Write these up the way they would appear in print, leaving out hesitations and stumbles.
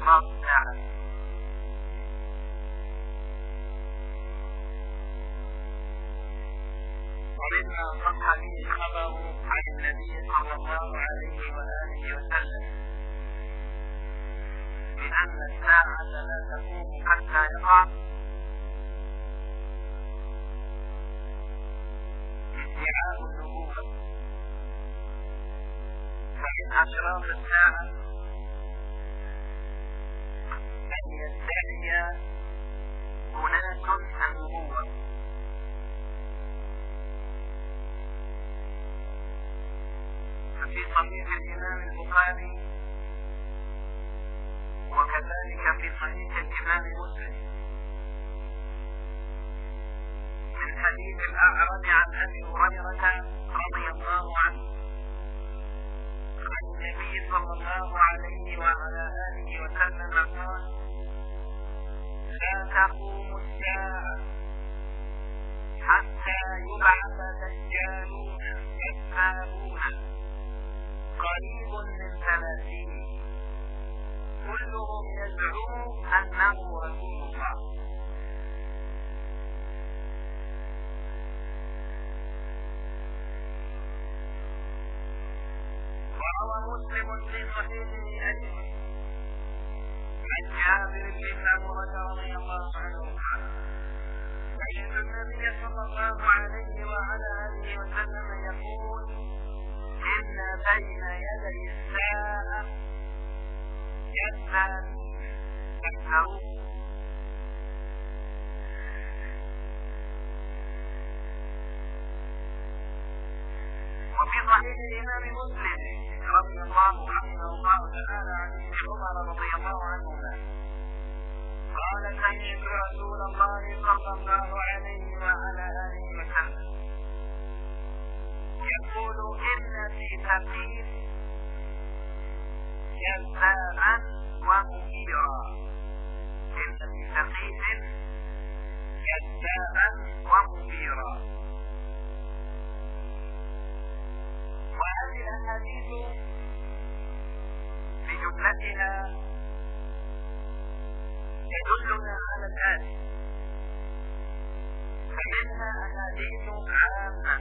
أشراط الساعة. ومما صح به الخبر عن النبي صلى الله عليه وآله وسلم بأن الساعة لا تقوم حتى يقع ادعاء النبوة. فمن أشراط الساعة أن يدعي أناس النبوة. ففي صحيح الإمام البخاري وكذلك في صحيح الإمام مسلم من حديث الأعرج عن أبي هريرة رضي الله عنه عن النبي صلى الله عليه وعلى آله وسلم قال: لا تقوم الساعة حتى يبعث دجالون كذابون قريب من 30 كلهم يزعم أنه رسول الله. وروى مسلم في صحيحه أيضا عن جابر بن سمرة رضي الله عنه قال: سمعت النبي صلى الله عليه وعلى آله وسلم يقول: إن بين يدي الساعة كذابين يكذبون. وفي صحيح الإمام مسلم رضي الله رحمه الله تعالى عن ابن عمر رضي الله عنهما قال: سمعت رسول الله صلى الله عليه وعلى آله وسلم يقول: إن في ثقيف كذابا ومبيرا. إن في ثقيف كذابا ومبيرا. وهذه الأحاديث بجملتها يدلنا على الآتي: فمنها أحاديث عامة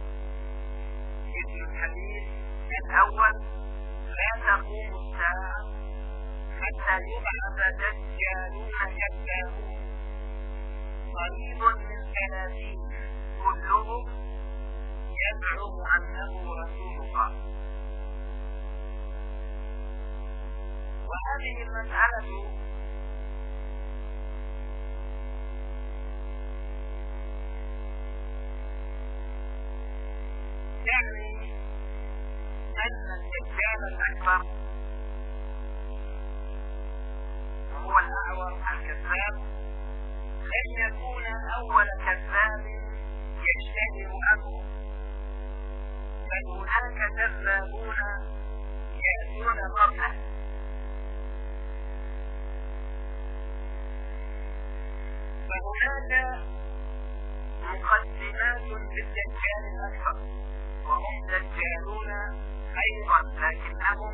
مثل الحديث الأول: لا تقوم الساعة حتى يبعث دجالون كذابون قريب من 30 كلهم يزعم أنه رسول الله. وهذه المسألة يعني أن الدجال الأكبر وهو الأعور الكذاب لن يكون أول كذاب يشتهر أمره، بل هناك كذابون يأتون قبله. فهناك مقدمات للدجال الأكبر وهم دجالون أيضا، لكنهم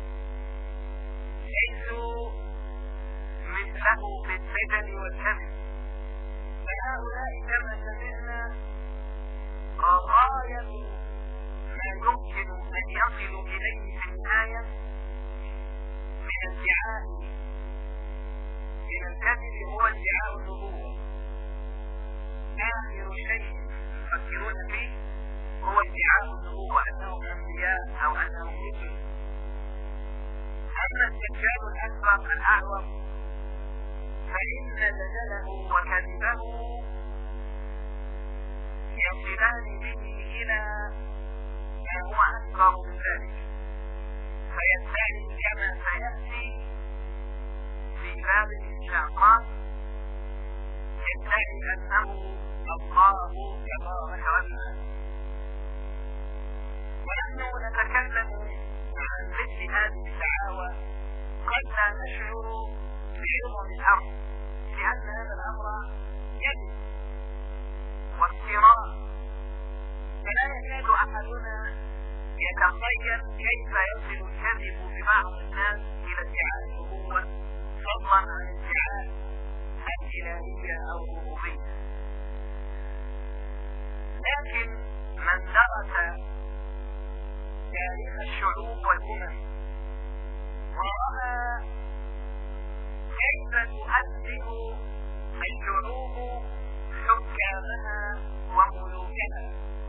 ليسوا مثله في السجن والكذب. فهؤلاء كما سمعنا غاية ما يمكن أن يصلوا إليه في النهاية من ادعاء من الكذب هو ادعاء النبوة. آخر شيء يفكرون فيه هو ادعاء النبوة، أنهم أنبياء أو أنهم رسل. أما الدجال الأكبر الأعور فإن دجله وكذبه يصلان به إلى ما هو أكبر من ذلك، فيدعي كما سيأتي في باب الإنشاقات يدعي أنه الله تبارك وتعالى. ونحن نتكلم عن مثل هذه الدعاوى قد لا نشعر بعظم الأمر، لأن هذا الأمر يجب وافتراء، فلا يكاد أحدنا يتخيل كيف يصل الكذب ببعض الناس إلى ادعاء النبوة فضلا عن ادعاء الإلهية أو الربوبية. لكن من درس تاريخ الشعوب والأمم ورأى كيف تؤثر الشعوب حكامها وملوكها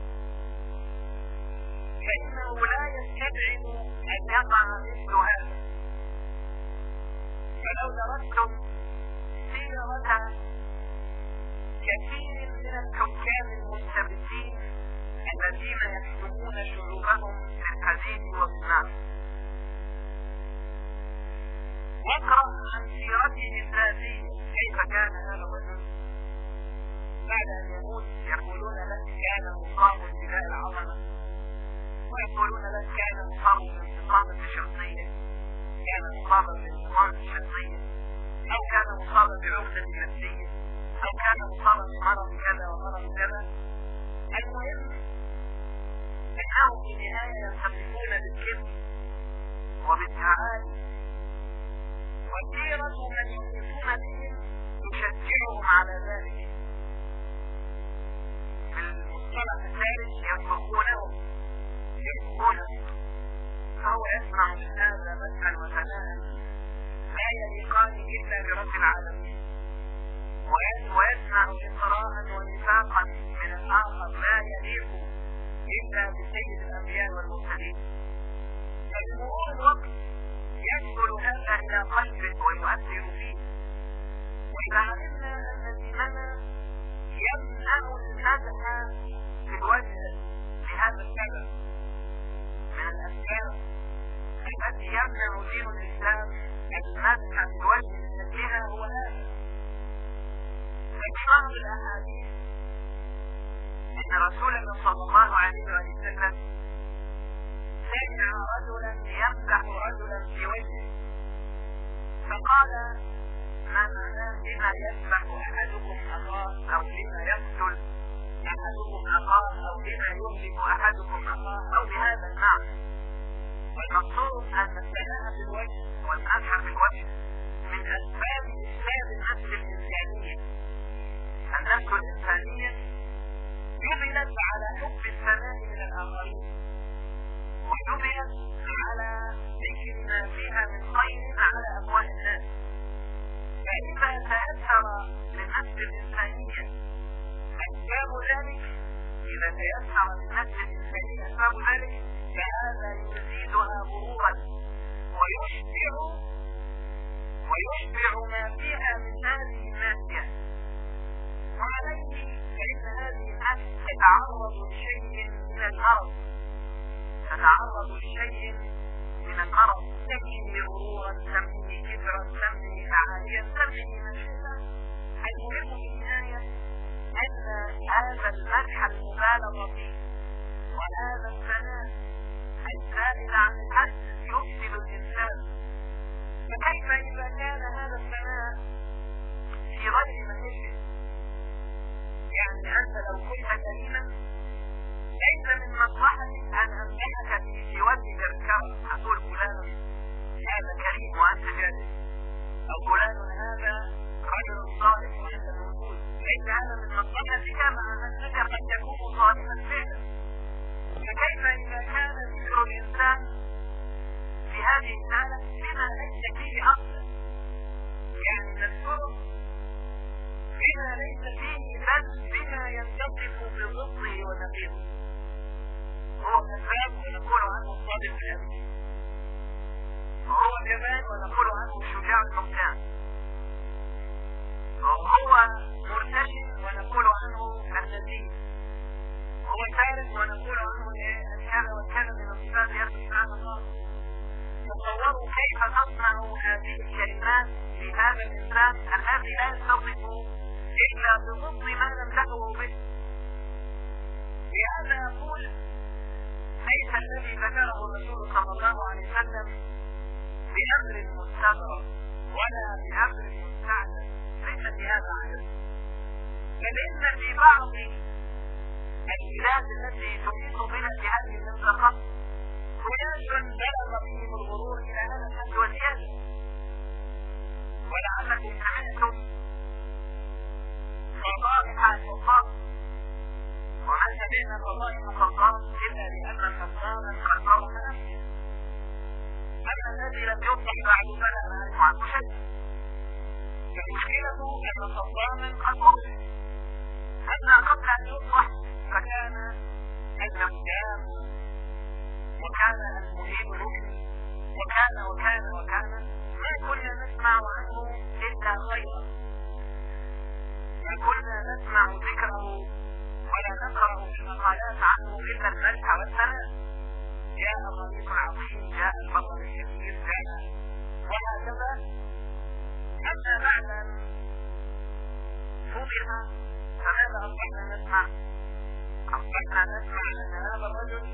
فإنه لا يستبعد أن يقع مثل هذا. فلو درستم سيرة كثير من الحكام المستبدين الذين يحكمون شعوبهم في الحديد وبالنار واقرأ عن سيرته الذاتية كيف كان هذا الرجل بعد أن يموت يقولون لك كان مصاب بداء العظمة، ويقولون لك كان مصاب بانتقامة شخصية، كان مصابا بانتقامة شخصية، أو كان مصابا بعقدة نفسية، أو كان مصابا بمرض كذا ومرض كذا. المهم أنهم في النهاية ينتصفون بالكذب وبالتعالي، وسيرة من يحيطون بهم تشجعهم على ذلك. في المصطلح الثالث ينفقونهم فهو يسمع من هذا مدحا وثناء لا يليقان إلا برب العالمين، ويسمع إقراء ونفاقا من الآخر لا يليق إلا بسيد الأنبياء والمرسلين. فبمرور الوقت يدخل هذا إلى قلبه ويؤثر فيه، وإذا علمنا أن ديننا يمنع المدح في الوجه لهذا السبب من الأسباب التي يمنع دين الإسلام المدح في الوجه لأجلها هو هذا. ففي بعض الأحاديث أن رسولنا صلى الله عليه وسلم سمع رجلا يمدح رجلا في وجهه فقال: ما معناه بما يذبح أحدكم أخاه، أو بما يقتل أحدكم أخاه، أو بما يهلك أحدكم أخاه، أو بهذا المعنى. والمقصود أن الثناء في الوجه والمدح في الوجه من أسباب إفساد النفس الإنسانية. النفس الإنسانية جبلت على حب الثناء من الآخرين، وجبلت على ذكر ما فيها من خير على أفواه الناس. فإذا تأثر للنفس الإنسانية أسباب ذلك، إذا تأثر للنفس الإنسانية أسباب ذلك، فهذا يزيدها غرورا ويشبع ما فيها من هذه الناسية. وعليه فإن هذه النفس تتعرض لشيء من المرض، تمشي غرورا، تمشي كبرا، تمشي تعاليا، تمشي مشيئا. المهم في النهاية أن هذا المدح المبالغ فيه وهذا الثناء الزائد عن الحد يفسد الإنسان. فكيف إذا كان هذا الثناء في غير محله؟ يعني أنت لو كنت كريما ليس من مصلحتك أن أمدحك في وجهك الكرم، أقول فلان هذا كريم وأنت جالس، أو فلان هذا رجل صالح وأنت موجود. ليس هذا من مصلحتك مع أنك قد تكون صالحا فعلا. فكيف إذا كان ذكر الإنسان في هذه الحالة بما ليس فيه أصلا؟ يعني نذكره بما ليس فيه بل بما ينتصف بضده ونقيضه. هو كذاب ونقول عنه الصادق الأمين، وهو جبان ونقول عنه الشجاع الممتاز، وهو مرتشي ونقول عنه النزيه، هو ثالث ونقول عنه كذا وكذا من الصفات يرضي سبحانه الله. تصوروا كيف تصنع هذه الكلمات في هذا الإنسان الذي لا يتصف إلا بضد ما نمدحه به. لهذا أقول ليس الذي ذكره الرسول صلى الله عليه وسلم بأمر مستغرب ولا بأمر مستعجل، ليس في هذا عجب، بل إن في بعض البلاد التي تحيط بنا بهذه المنطقة أناس بلغ بهم الغرور إلى هذا الحد وزيادة، أن صداما قد قتل، أما قبل أن يصبح فكان الجبار وكان المهيب الركن وكان ما كنا نسمع عنه إلا خيرا، ما كنا نسمع ذكره ولا نقرأ في المقالات عنه إلا المدح والثناء. جاء الرئيس العظيم، جاء البطل الكبير، جاء وهكذا. أما بعد أن فضح فماذا أصبحنا نسمع؟ أصبحنا نسمع أن هذا الرجل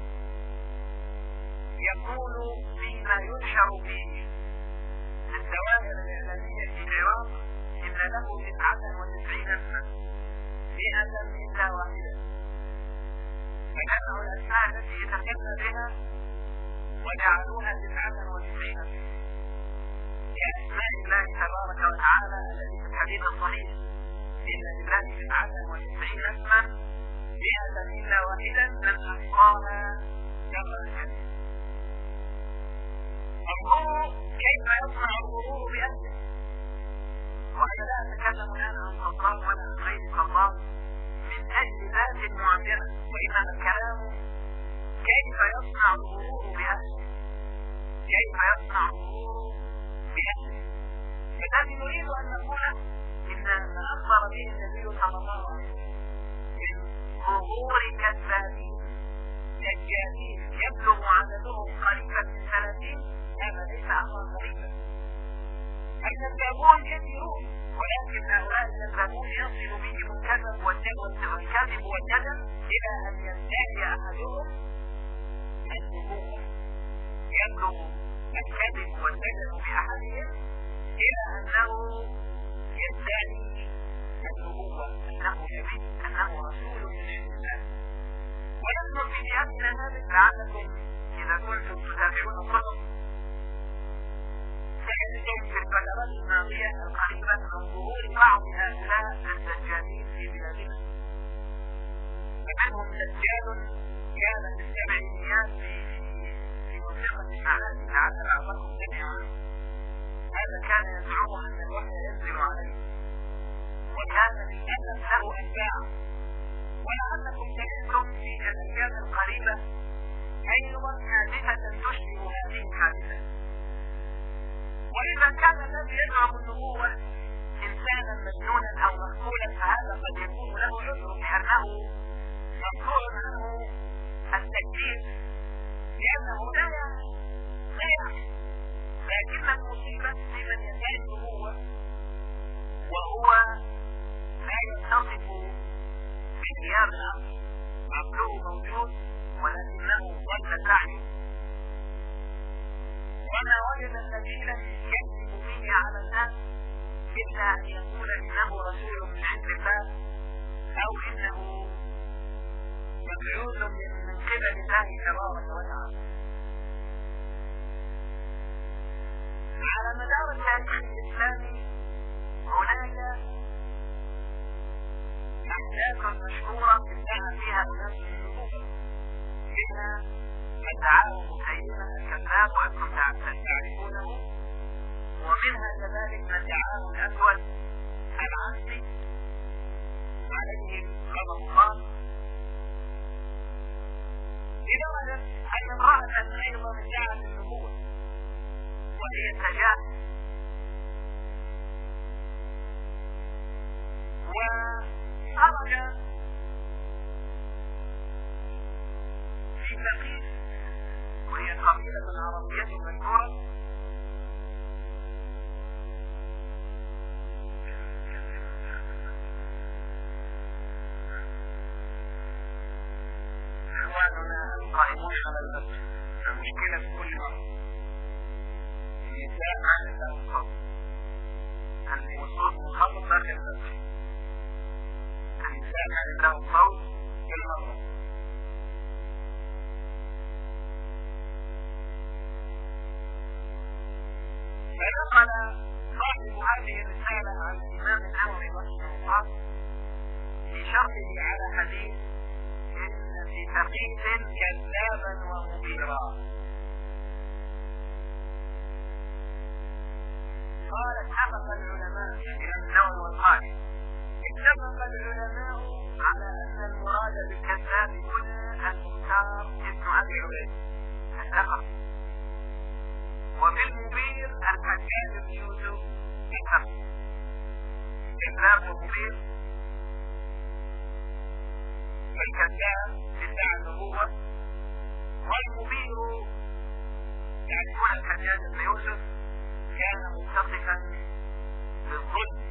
يقول فيما ينشر فيه الدوائر الإعلامية في العراق إن له 99 اسما، 100 إلا واحدة، فجمعوا الأسماء التي يتكلم بها وجعلوها 99 اسما كأسماء الله تبارك وتعالى التي في الحديث الصحيح إن لله 99 اسما 100 إلا واحدا من أحصاها كما الجنة. انظروا كيف يصنع الغرور بأهله. وأنا لا أتكلم الآن عن صدام ولا عن غير صدام من أجل ذات معينة، وإنما الكلام كيف يصنع الغرور بأهله، كيف يصنع الغرور بأهله. فالذي نريد أن نقول إن ما أخبر به النبي صلى الله عليه وسلم من ظهور كذابين دجالين يبلغ عددهم قريبا من 30، هذا ليس أمرا غريبا. الكذابون كثيرون، ولكن هؤلاء الكذابون يصل بهم الكذب والجدل إلى أن يدعي أحدهم النبوة، يبلغ الكذب والجدل بأحدهم إلى أنه يدعي النبوة، أنه نبي، أنه رسول من عند الله. ونحن في جهتنا هذه لعلكم إذا كنتم تتابعون الصدق سيجدون في الفترات الماضية القريبة من ظهور بعض هؤلاء الدجالين في بلادنا. فمنهم دجال كان في السبعينيات في منطقة المعادي لعل بعضكم سمعوا، هذا كان يزعم أن الوحي ينزل عليه، وكان للأسف له أتباع. ولعلكم سمعتم في الأيام القريبة أيضا حادثة تشبه هذه الحادثة. وإذا كان الذي يزعم النبوة إنسانا مجنونا أو مخبولا فهذا قد يكون له عذر بأنه مقطوع عنه التكليف لأنه لا يعرف. لكن المصيبة في من يدعي النبوة وهو لا يتصف بثياب العقل، عقله موجود ولكنه ضل سعيه، وما وجد سبيلا يكذب به على الناس إلا أن يقول إنه رسول من عند الله أو إنه مبعوث من قبل الله تبارك وتعالى. على مدار التاريخ الإسلامي هناك أحداث مشهورة ادعى فيها الناس النبوة، منها من دعاه مسيلمة الكذاب وأنتم تعرفونه، ومنها كذلك من دعاه الأسود العنسي عليهم غضب الله، لدرجة أن امرأة أيضا ادعت النبوة وهي السجاة، وخرج في ثقيف وهي قبيلة عربية مشهورة إخواننا القائمون على البث المشكلة في كل مرة النساء ما عندهم صوت، الوصول منخفض داخل البث، النساء ما عندهم صوت كل مرة. فنقل صاحب هذه الرسالة عن الإمام النووي رحمه الله في شرحه على حديث إن في ثقيف كذابا ومبيرا، قال اتفق العلماء يعني النووي والقائل الثقفي. وفي المبير الحجاج بن يوسف الثقفي. كذاب ومبير. الكذاب ادعى النبوة، والمبير يعني هو الحجاج بن يوسف كان متصفا بالظلم،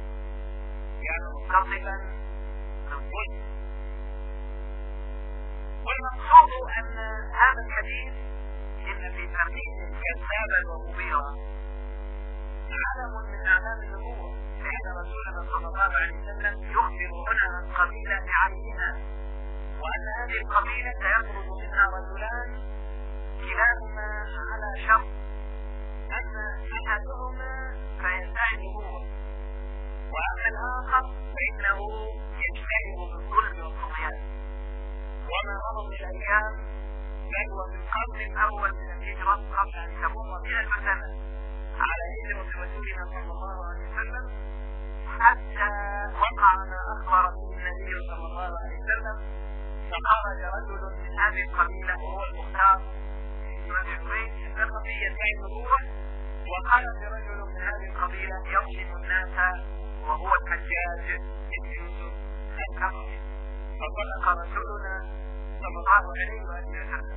والمقصود ان هذا الحديث ان في ترتيب كذابا ومبيرا علم من اعلام النبوة، لان رسولنا صلى الله عليه وسلم يخبر هنا عن قبيلة بعينها، وان هذه القبيلة سيخرج منها رجلان كلاهما على شرط ان احدهما سيدعي النبوة واما الاخر فانه يجتهد بالظلم والطغيان. وما مضت الايام بل وفي القرن الاول من الهجرة قبل ان تمر 100 سنة على هجرة رسولنا صلى الله عليه وسلم، حتى وقع ما اخبر به النبي صلى الله عليه وسلم، فخرج رجل من هذه القبيلة وهو المختار الثقفي يدعي النبوة، وخرج رجل من هذه القبيلة يظلم الناس وهو الحجاج بن يوسف الثقفي. فصدق رسولنا صلى الله عليه وسلم.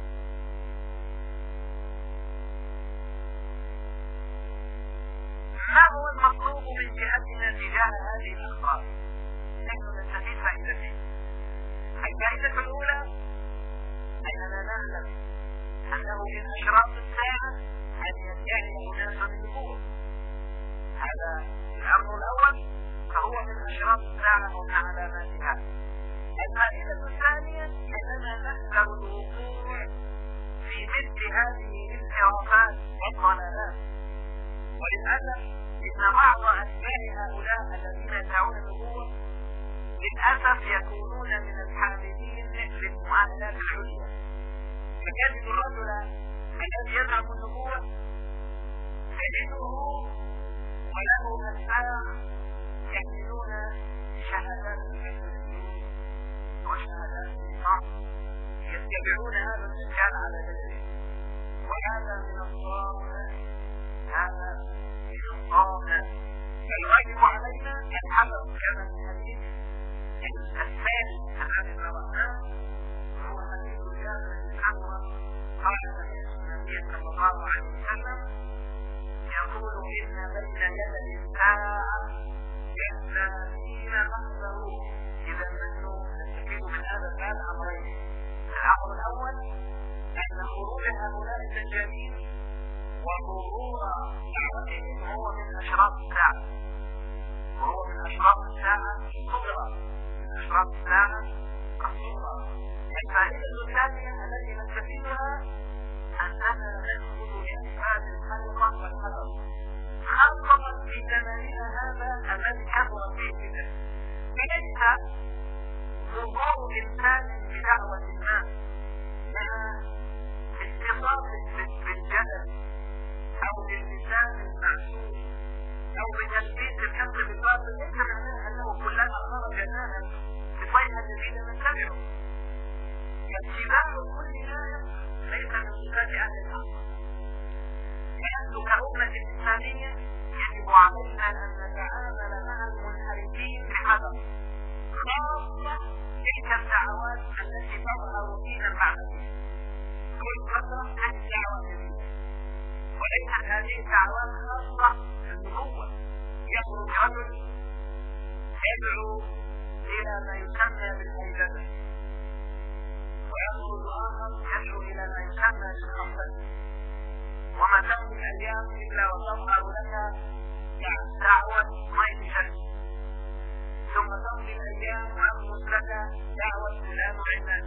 ما هو المطلوب من جهتنا تجاه هذه الاخبار؟ نحن نستفيد فائدتين. الفائدة الاولى اننا نعلم انه من اشراط الساعة ان يدعي اناس النبوة، هذا الامر الاول، فهو من اشراط الساعة ومن علاماتها. الفائدة الثانية اننا نحذر الوقوع في مثل هذه الانحرافات والضلالات، وللاسف ان بعض اتباع هؤلاء الذين يدعون النبوة للاسف يكونون من الحاملين للمؤهلات العليا، فكانت الرجل الذي يدعم النبوة تجده وله أتباع يحملون شهادات الحفظ وشهادات النصارى يتبعون هذا الدجال على يديه، وهذا من الضالة، فالواجب علينا الحذر كما في الحديث الثاني الذي قرأناه هو حديث جابر بن عمرو قال النبي صلى الله عليه وسلم يقول إن بين يدي الساعة كالثانين قصده. إذا نحن نستفيد من هذا الباب أمرين. الأمر الأول أن خروج هؤلاء الدجالين وظهور دعوتهم هو من أشراط الساعة، الفائدة الثانية التي نستفيدها أننا نأخذ بأسباب الحلقة والحذر، خاصة في زماننا هذا الذي كبر فيه الفتن. فليس ظهور إنسان بدعوة ما مع اتصاف بالجدل أو باللسان المعسول أو بتلبيس الحق بالباطل، ليس معناه أنه كلما خرج الناس بصيحة جديدة نتبعه. اتباع كل ناس ليس من صفات أهل الحق. نحن كأمة إسلامية يجب علينا أن نتعامل مع المنحرفين بحذر، خاصة تلك الدعوات التي تظهر فينا بعد ذلك. كل فترة تأتي دعوة جديدة، وليست هذه الدعوات خاصة بالنبوة. يخرج رجل يدعو إلى ما يسمى بالهيبة، ويخرج آخر يدعو إلى ما يسمى بالخفة، وما تمضي الأيام إلا وتظهر لك دعوة ضيف شمس، ثم تمضي الأيام ويخرج لك دعوة فلان وعلان،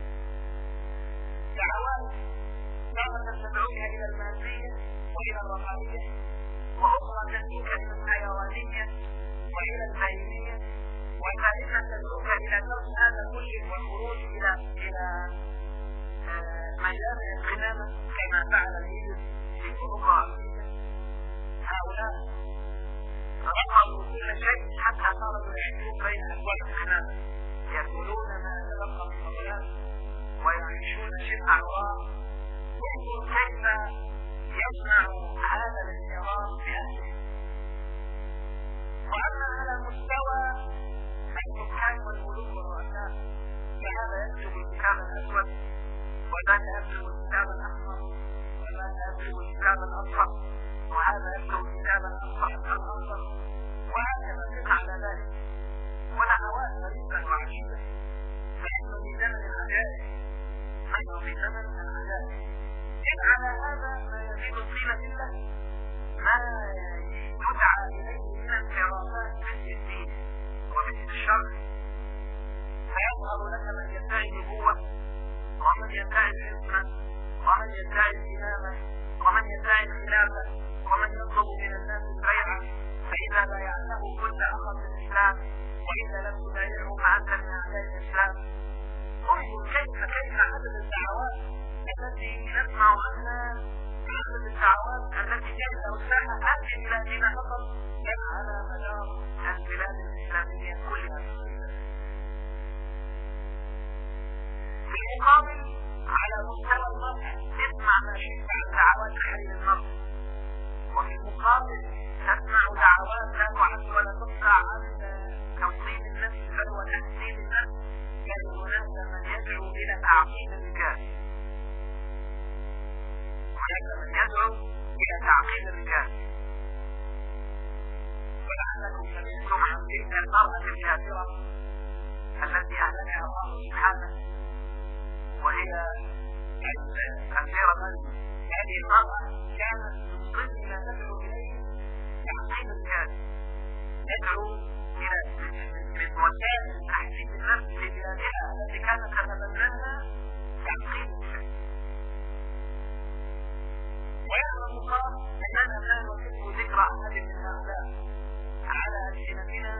دعوات مرة تدعوك إلى المادية وإلى الرفاهية، وأخرى تدعوك إلى الحيوانية وإلى البهيمية، وثالثا تدعوك إلى ترك هذا كله والخروج إلى ميدان القمامة كما فعل الهجر في أوروبا. هؤلاء رفضوا كل شيء حتى صاروا يعيشون بين أبواب القمامة، يأكلون ما تبقى من الأولاد ويعيشون شبه عراء يدعي الإمامة ومن يدعي الخلافة ومن يطلب من الناس البيعة، فإذا بايعته كنت أخا في الإسلام، وإذا لم تبايعه فأنت من أعداء الإسلام. انظر كيف عدد الدعوات التي نسمع عنها، عدد الدعوات التي كانت أوساها تأتي إلى دين فقط على مدار البلاد الإسلامية كلها. في المقابل على مستوى المرأة تسمع ما شئت عن دعوات تحرير المرأة، وفي المقابل تسمع دعوات لا تعد ولا تقطع عن توطين النفس بل وتحسين النفس، بل هناك من يدعو إلى تعقيد الرجال، ولعلكم سمعتم عن تلك المرأة الكافرة التي أهلكها الله سبحانه، وهي أميرة مريم. هذه المرأة كانت من ضمن ما تدعو إليه تعقيد الرجال، تدعو إلى من وسائل تحسين النفس لبلادها التي كانت تتبناها تعقيد الرجال. ويعلم الله أننا لا نحب ذكر أحد من هؤلاء على ألسنتنا،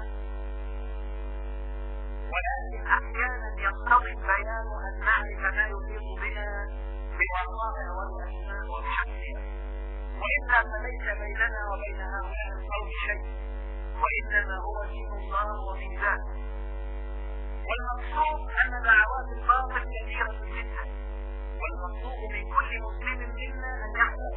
ولكن أحيانا يقتضي البيان أن نعرف ما يحيط بنا بالوقائع والأسماء والشخصيات، وإلا فليس بيننا وبين هؤلاء القوم شيء، وإنما هو دين الله وميزان. والمقصود أن دعوات الباطل كثيرة جدا، والمطلوب من كل مسلم منا أن يحذر،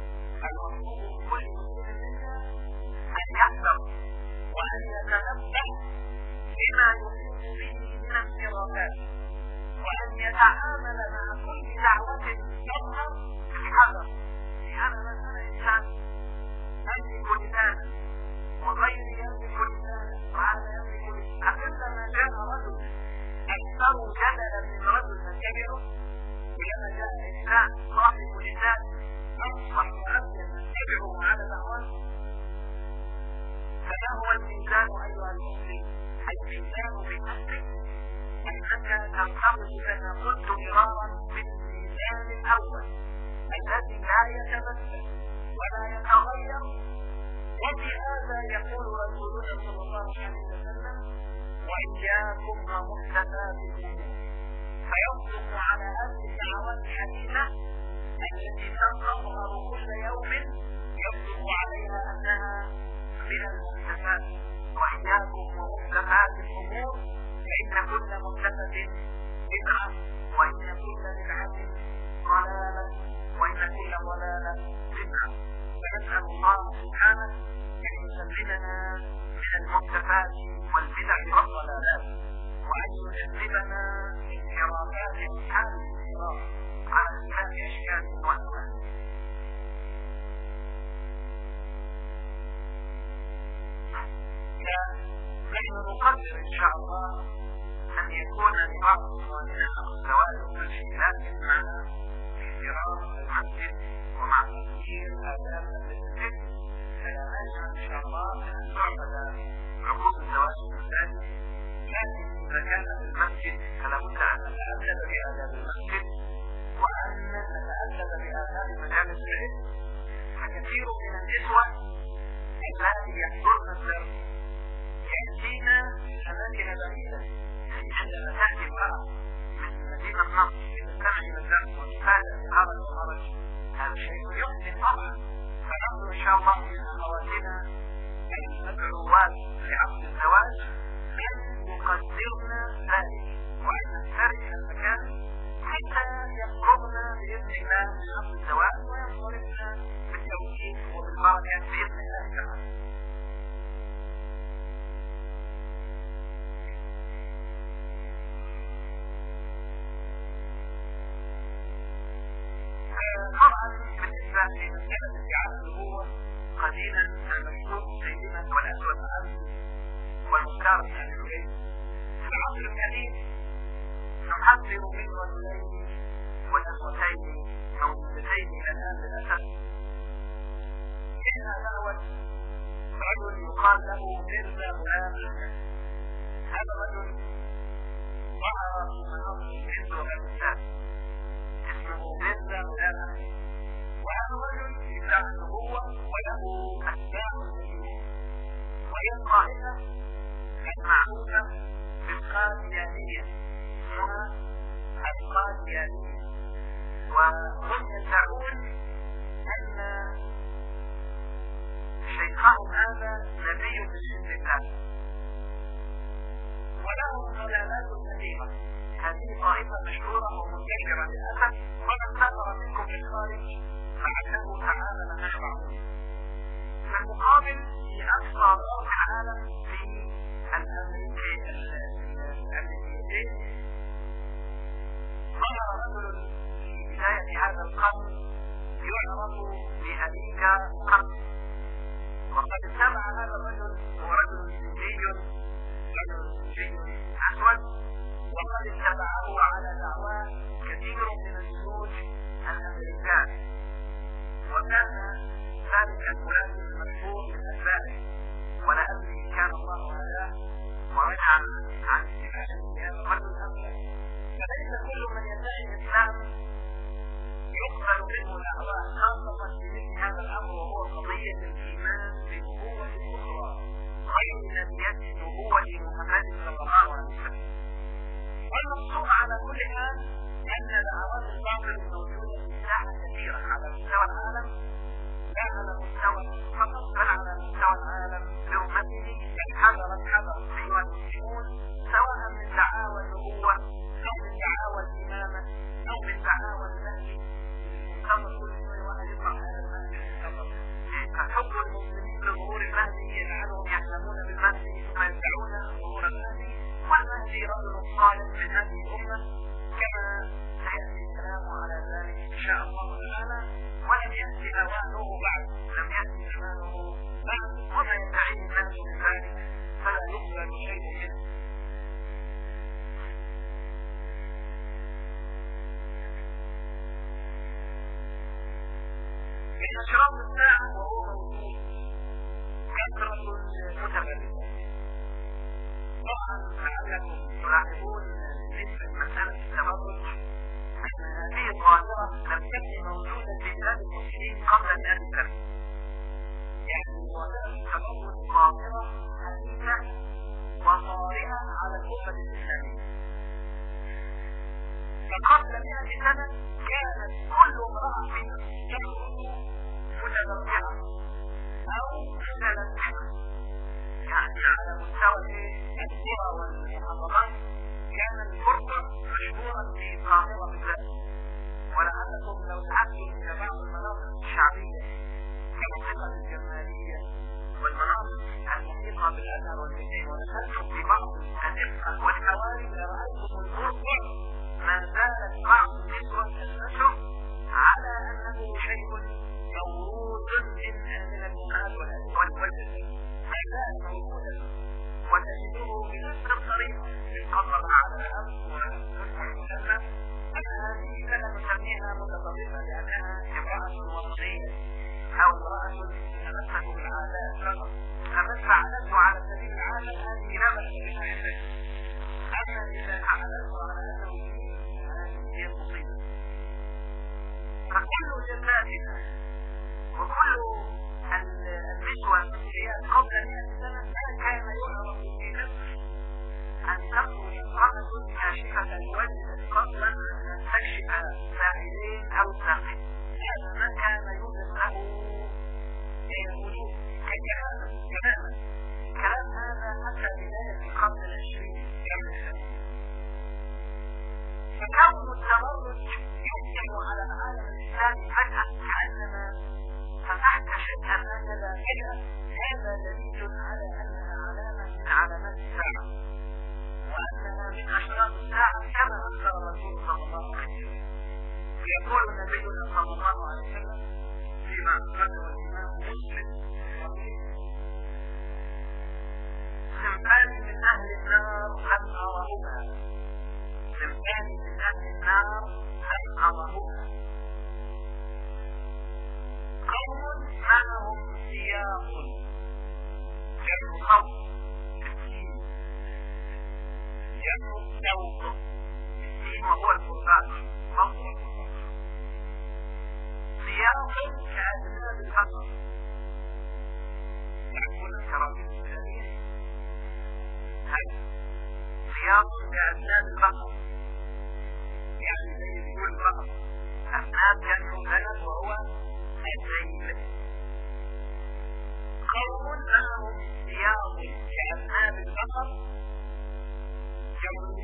وأن يتنبه بما يحيط به من انحرافات، وأن يتعامل مع كل دعوة تظهر بالحذر، لأن أنا إنسان أملك لسانا وغيري يملك لسانا وهذا يملك لسانا. عندما جاء رجل أكثر جدلا من رجل نتبعه، ولما جاء إنسان صاحب لسان أنصح وأبين نتبعه على دعوته، فما هو الميزان أيها المسلم؟ الميزان بنفسك أنك ترتبط كما قلت مرارا بالميزان الأول الذي لا يتبدل ولا يتغير. وبهذا يقول رسولنا صلى الله عليه وسلم: وإياكم ومحدثات الأمور. فيصدق على هذه الدعوات الحديثة التي تظهر كل يوم، يصدق عليها أنها من المحدثات. وإياكم ومحدثات الأمور، فإن كل محدثة بدعة، وإن كل بدعة ضلالة، وإن كل ضلالة بدعة. فنسأل الله سبحانه أن يسلمنا من المحدثات والبدع والضلالات، وأن يجنبنا انحرافات أصحاب الانحراف على اختلاف أشكال وألوان. نحن نقدر إن شاء الله أن يكون لبعض إخواننا الزواج والشيلات معنا في احترام المسجد ومع تغيير آداب المسجد، فلا نجعل إن شاء الله أن تعبد عقود الزواج المساجد، لكن إذا كان في المسجد فلا بد أن نتأدب بآداب المسجد وأن نتأدب بآداب مجالس العلم. فكثير من النسوة التي يحضرن الدرس يأتينا أماكن بعيدة، يعني عندما تأتي المرأة من مدينة نصر لتستمع إلى الدرس وتفادى في هذا الخرج، هذا شيء يحزن طبعا. فنرجو إن شاء الله من أخواتنا المدعوات لعقد الزواج أن يقدرن ذلك، وأن نفترش المكان حتى يقربن بإذن الله من عقد الزواج وينصرفن بالتوفيق وبالبركة بإذن الله تعالى. طبعا بالنسبة لمسألة ادعاء النبوة قديما المشهور سيدنا والأسود الأمن والمختار من الحبيب في العصر الحديث نحذر من رجلين ونسوتين موجودتين الآن للأسف. منها الأول رجل يقال له ميرزا غلام أحمد. هذا الرجل ظهر في مناطق الهند وباكستان، اسمه ميرزا غلام أحمد. مجالات كثيرة. هذه طائفة مشهورة ومنتشرة للأسف، ومن سافر منكم في الخارج فإنه تعامل مع بعضهم. في المقابل في أقصى غرب العالم في الأمريكتين ظهر رجل في بداية هذا القرن يعرف بأمريكا قرن، وقد اتبع هذا الرجل هو رجل سنجي أسود، وقد اتبعه على دعواه كثير من الجنود الأمريكان، وكان ذلك الملازم المشهور من أسبابه، ولأمري كان الله هداه ورجع عن اتباعه لهذا الرجل الأبيض. فليس كل من يدعي الإسلام يقبل منه الأعضاء، خاصة في مثل هذا الأمر وهو قضية الإيمان بنبوة أخرى غير نبوة محمد صلى الله عليه وسلم. والمقصود على كل حال أن دعوات الباطل الموجودة في الساحة كثيرة على مستوى العالم، لا على مستوى فقط بل على مستوى العالم برمته. الحذر أيها المسلمون، سواء من دعاوى النبوة أو من دعاوى الإمامة أو من دعاوى النهي. كما كل واحد يطلع هذا المهدي فحب المسلمين لظهور المهدي يجعلهم يحلمون بالمهدي ثم يدعون ظهور المهدي، والمهدي رجل صالح من هذه الأمة كما سيأتي الكلام على ذلك إن شاء الله تعالى. ولم يأتي أوانه بعد، وما يدعيه الناس من ذلك فلا يقبل شيء منه. من أشراط الساعة وهو موجود كثرة المتبرجات. طبعا لعلكم تلاحظون بالنسبة لمسألة التبرج أن هذه الظاهرة لم تكن موجودة في بلاد المسلمين قبل 100 سنة. يعني ظاهرة التبرج ظاهرة حديثة وطارئة على الأمة الإسلامية. فقبل 100 سنة كانت كل امرأة في تخرج متبرعة أو متلبسة، يعني على مستوى القرى والمحافظات كان البرقع مشهورا في القاهرة بالذات. ولعلكم لو ذهبتم إلى بعض المناطق الشعبية كمنطقة الجمالية والمناطق المحيطة بالأزهر والحسين ودخلتم في بعض الأزقة والحواري لرأيتم البرقع ما زالت بعض النسوة تلبسه على أنه شيء موروث من الأمهات والجدات، ما زال موجودا وتجده بنفس الطريقة يتقرب على الأرض والجسم المسلم. هذه لا نسميها متطرفة لأنها امرأة وطنية أو امرأة تتمسك بالعادات فقط، فمن فعلته على سبيل العادة هذه لا بأس بها عندك. أما إذا فعلته على أنه هي المصيبة. فكل جمالنا وكل النسوة المصريات قبل 100 سنة ما كان يعرف في نفسه أن تخرج امرأة كاشفة الوجه قبل أن تكشف ساعدين أو ساقين. هذا ما كان يوجد له وجود كجهاز تماما. الكلام هذا حتى بداية القرن العشرين كان يسمى. فكون التبرج يحكم على العالم الإسلامي فجأة كأنما فتحت شيئا هكذا فجأة، هذا دليل على أنها علامة من علامات الساعة، وأنها من أشراط الساعة كما أخبر الرسول صلى الله عليه وسلم. يقول النبي صلى الله عليه وسلم فيما أخرجه الإمام مسلم: صنفان من أهل النار لم أرهما، صنفان من أهل النار لم أرهما، قوم معهم سياق جمع صوت بالسين، جمع سوق بالسين وهو الفرقان صوت الفرقان، سياق كأذناب البقر يأكل الكراميل الجميل، سياق كأذناب البقر يعني زي ذيول البقر، أذناب جمع ذنب وهو الذيل. قوم معهم ثياب كأذناب البقر جمع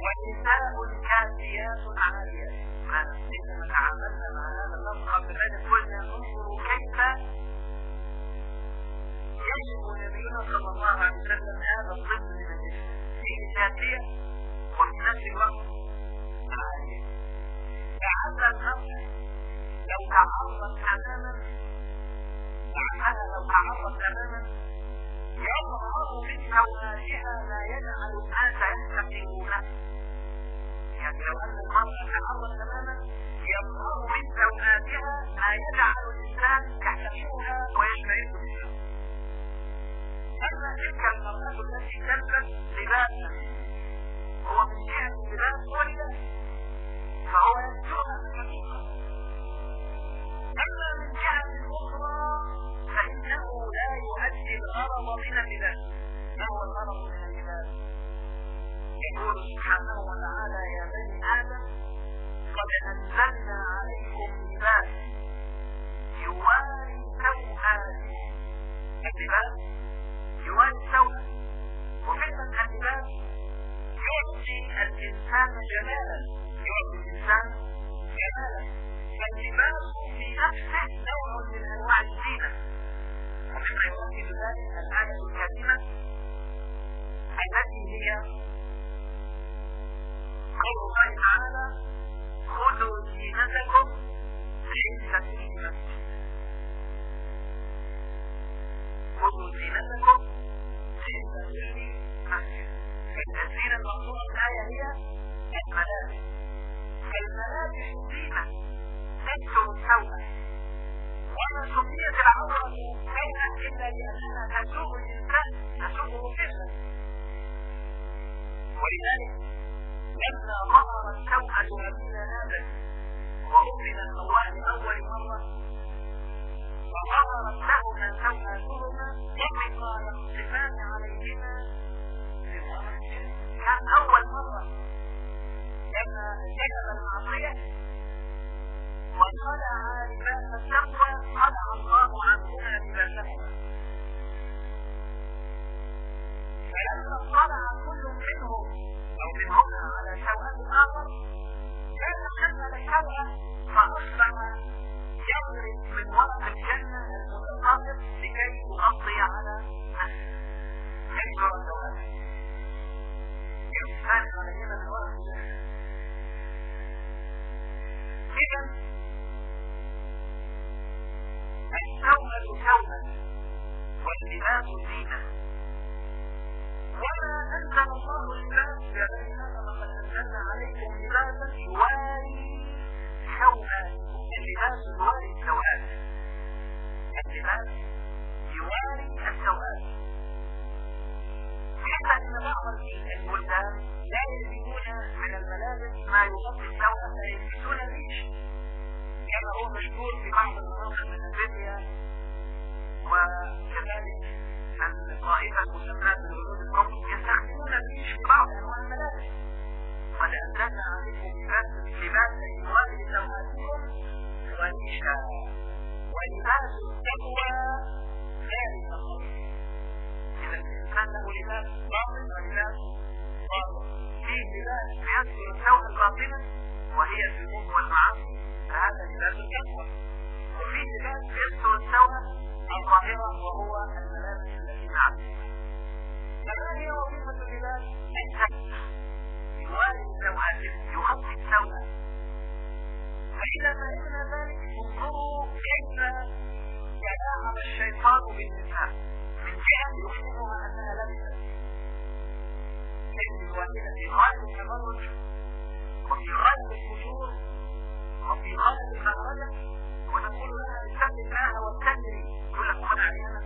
ونساء كاسيات عاريات. عندما تعاملنا مع هذا اللفظ قبل ذلك قلنا انظروا كيف يجب نبينا صلى الله عليه وسلم هذا الطب من الجسم، فيه كاسية وفي نفس الوقت عارية. لعل النصر لو تعرض تماما يظهر من سواتها ما يجعل الناس يحتقرونه. يعني لو ان المرأة تعرض تماما يظهر من سواتها ما يجعل الانسان يحتقرها ويشمئز بها. اما تلك المرأة التي تلبس لباسا هو من جهة اللباس ولباس فهو يسترها حقيقة. اما من جهة اخرى فانه لا يؤدي الغرض من اللباس. ما هو الغرض من اللباس؟ يقول سبحانه وتعالى يا بني ادم قد انزلنا عليكم لباس يواري سوءاتكم. اللباس يواري السوء، وفعلا اللباس يعطي الانسان جمالا، فاللباس في نفسه نوع من انواع الزينة. ومما يؤكد ذلك الآية الكريمة التي هي قول الله تعالى خذوا زينتكم عند كل مسجد. خذوا زينتكم عند كل مسجد. الزينة المقصودة في الآية هي الملابس. فالملابس زينة تستر السوء، وما سميت العورة شيئا إلا لأنها تسوء الإنسان، تسوءه فعلا. ولذلك لما ظهر السوءة من آدم وأمنا حواء لأول مرة وظهرت لهما سوءاتهما طبقا يخصفان عليهما بالأمر. كان أول مرة لما ارتكب المعصية وخلع لباس التقوى خلع الله عنهما لباسهما. فلما اطلع كل منهم او منهما على سوءة الاخر كان حمل السوءة فاصبح يضرب من ورق الجنة المتقاطر لكي يغطي على نفسه. كيف يرى السوءة؟ يمسان علينا من ورق الجنة. إذن السوءة سوءة واللباس زينة. وما أنزل الله اللباس يا بني آدم قد أنزلنا عليكم لباسا يواري سوءاتكم. اللباس يواري السوءات. اللباس يواري السوءات. حتى أن بعض البلدان لا يلبسون من الملابس ما يغطي السوءة فيلبسون الريش، كما هو مشهور في بعض المناطق من ليبيا وكذلك الطائفة المسماة بالهنود القوم يستخدمون الريش في بعض أنواع الملابس. قد أنزلنا عليكم لباسا يواري سوءاتكم وريشا ولباس التقوى ذلك خير. إذا الإنسان له لباس باطن ولباس ظاهر. فيه لباس يستر السوء الباطنة وهي الذنوب والمعاصي فهذا لباس التقوى، وفيه لباس يستر السوء الظاهرة وهو الملابس التي نعلمها. فما هي وظيفة اللباس؟ الستر يواري سوءاتكم يغطي السوء. فإذا فهمنا ذلك انظروا كيف يتلاعب الشيطان بالنساء. من جهة يحسنها أنها لبست تجد الواحدة في غاية التبرج وفي غاية الفجور وفي غاية المخرجة ونقول لها اتق الله واتقي يقول لك خد علينا.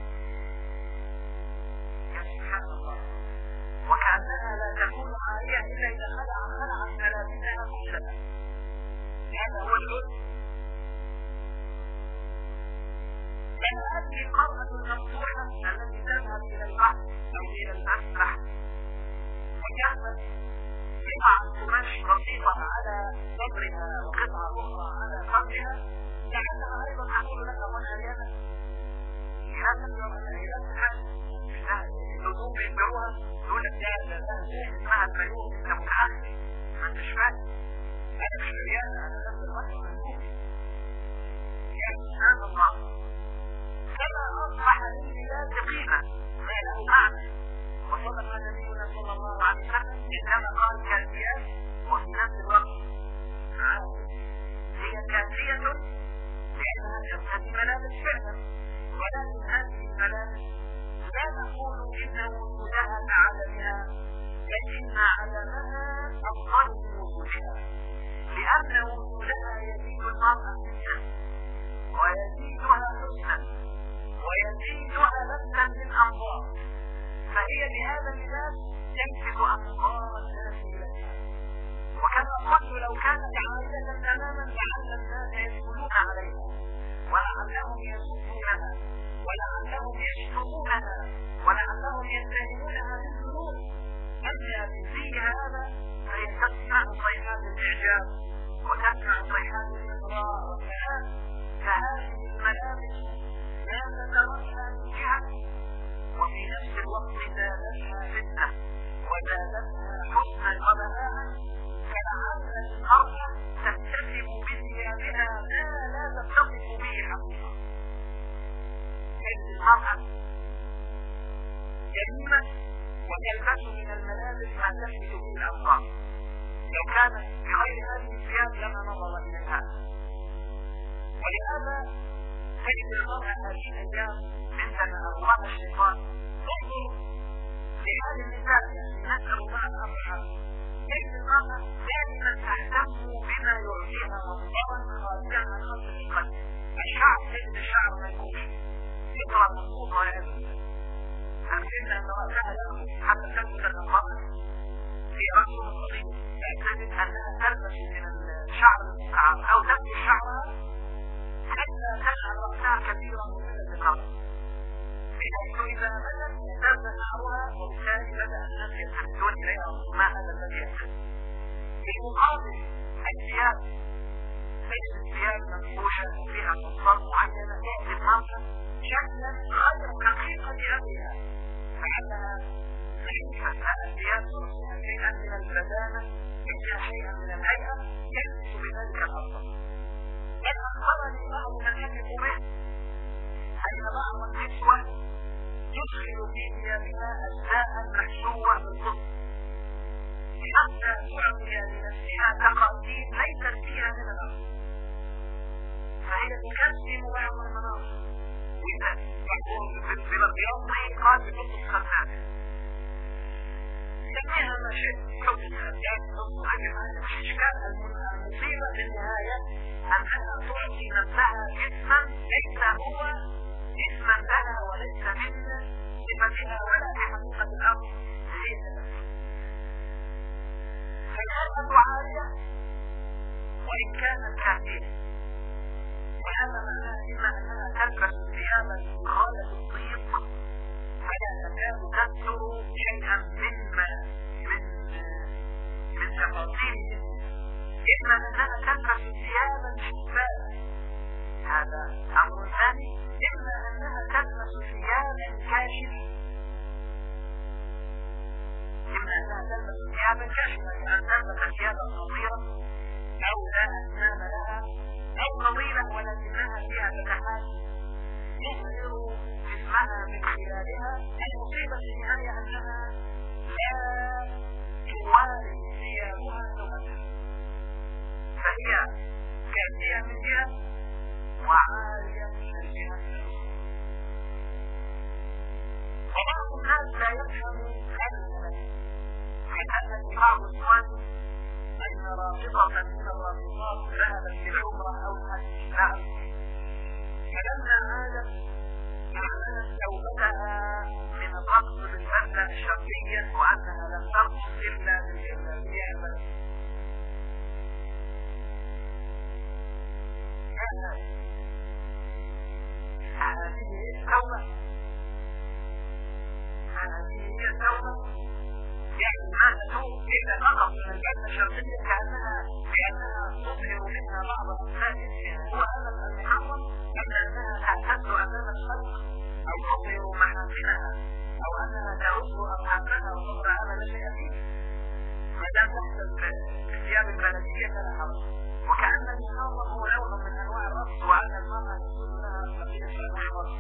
يا سبحان الله. وكأنها لا تكون عارية إلا إذا خلعت ملابسها كلها. هذا هو الجزء. هذه المرأة المفتوحة التي تذهب إلى البحر أو إلى المسرح وتحمل قطعة قماش بسيطة على صدرها وقطعة أخرى على صدرها، لعلها أيضا تقول لك من أريانا لهذا الإله الحج الهدوم بيبيعوها يقول لك ده اسمها البيوت أنت متعلم الثياب وتسمع صيحات الإسراء والسلام، فهذه الملابس لا تتركها من جهة، وفي نفس الوقت زادتها فتنة وزادتها حسنا وبهاء، فلعل المرأة تكتسب بثيابها ما لا تتصف به حقيقة. المرأة جميلة وتلبس من الملابس ما تلبس به الأبصار، لو كانت بغير هذه الثياب لما نظر إليها. ولهذا تجد المرأة هذه الأيام عندما أغواها الشيطان تنظر لهذه النساء، نسأل الله الأرحام، تجد المرأة دائما تهتم بما يعطيها منظرا خارجا عن خط القلب. الشعر تجد الشعر منكوش يطلع مضبوط ويعز، فإن أن رأسها يخلص حتى تثبت المرأة في رأس الصغير، تجد أنها تلبس من الشعر المستعار أو تبني شعرها حتى تجعل رأسها كثيرا من الذكر، بحيث إذا بدأت تبدأ شعرها وبالتالي بدأ الناس يلتفتون إليها ما هذا الذي يحدث. في مقابل الثياب تجد الثياب منفوشة وفيها قصات معينة تعطي المرأة شكلا غير حقيقة أبيها، فعلها خفيفة الثياب ترسلها شيئا من البدانة، فيها شيئا من الهيئة يلبس بذلك الأفضل. بل أخبرني بعض من يثق به أن بعض النسوة تدخل في ثيابها أجزاء محشوة بالقطن حتى تعطي لنفسها تقاسيم ليست فيها من الأرض، فهي تكسب بعض المناطق. وإذا بالرياضي قال بنص الخزان سميها ما شئت، حب الخزان نص أي حاجة، مش إشكال. المصيبة في النهاية أنها تعطي نفسها جسما ليس هو جسما لها وليس من صفتها ولا بحقيقة الأمر هي. فالمرأة عارية وإن كانت كافية، وهذا معناه إما أنها تلبس ثيابا غاية الضيق فلا تكاد تستر شيئا من تفاصيل جسمها، إما أنها تلبس ثيابا شفافة، هذا أمر ثاني، إما أنها تلبس ثيابا كاشفة، كأن تلبس ثيابا قصيرة أو لا أسنان لها أو طويلة ولكنها فيها فتحات يظهر جسمها من خلالها. المصيبة في النهاية أنها لا تواري ثيابها سوءتها، فهي كافية من جهة وعارية من الجهة الأخرى. وبعض الناس لا يفهم هذا المعنى، حتى بعض الإخوان أن رافضة من الرافضات ذهبت للعمرة أو الحج فلما عادت أعلنت توبتها من الرقص بالبدلة الشرقية وأنها لم ترقص إلا بالجلابية البدلة. هذه هي التوبة، هذه هي التوبة، يعني ما تتوب إلا فقط من البدلة الشرقية كأنها تظهر منها بعض الأسباب، هو هذا المحرم، أم أنها تعتد أمام الخلق أو تظهر محاسنها أو أنها تعد أصحابها وتظهر هذا لا شيء فيه، ما دام تحسب الثياب البلدية فلا حرج. وكأن المحرم هو نوع من أنواع الرقص وأن المرأة يجوز لها بقية أنواع الرقص.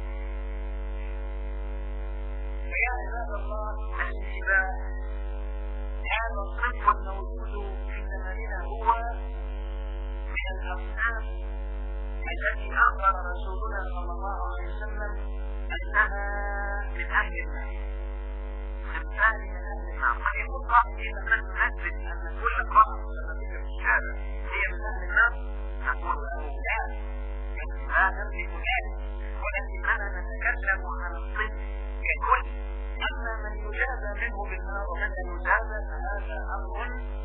فيا عباد الله الانتباه، هذا الصنف الموجود في زماننا هو من الأصناف التي أخبر رسولنا صلى الله عليه وسلم أنها من أهل النار، خمسان من أهل النار. فيقول قائل لما نثبت أن كل امرأة سببية في الشارع هي من أهل النار نقول له لا نملك ذلك، ولكننا نتكلم عن الصنف ككل. أما من يجازى منه بالنار ومن لا يجازى فهذا أمر